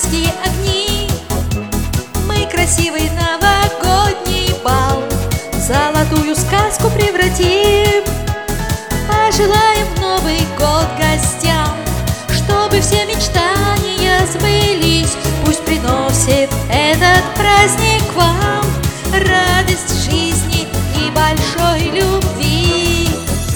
майские огни. Мы красивый новогодний бал в золотую сказку превратим. Пожелаем в Новый год гостям, чтобы все мечтания сбылись. Пусть приносит этот праздник вам радость жизни и большой любви.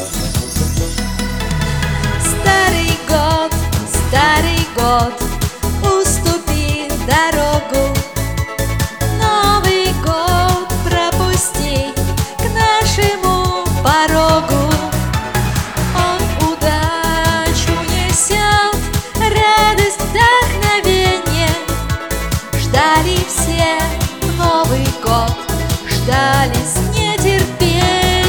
Старый год, уступи дорогу. Новый год пропусти к нашему порогу. Он удачу несет, радость, вдохновение. Ждали все Новый год, ждали с нетерпением.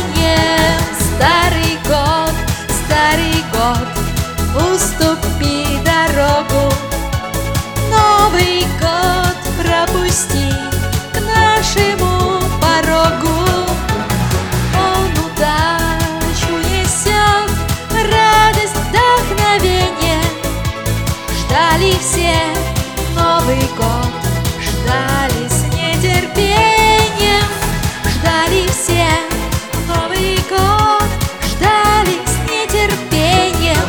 Старый год, уступи дорогу. Новый год пропусти к нашему порогу. Он удачу несет, радость, вдохновение. Ждали все Новый год, ждали с нетерпением. Ждали все Новый год, ждали с нетерпением.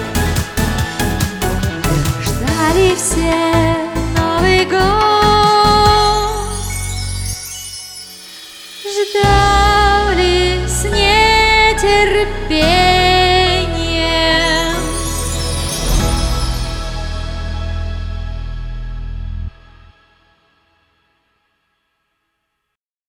Ждали все Новый год, ждали с нетерпением.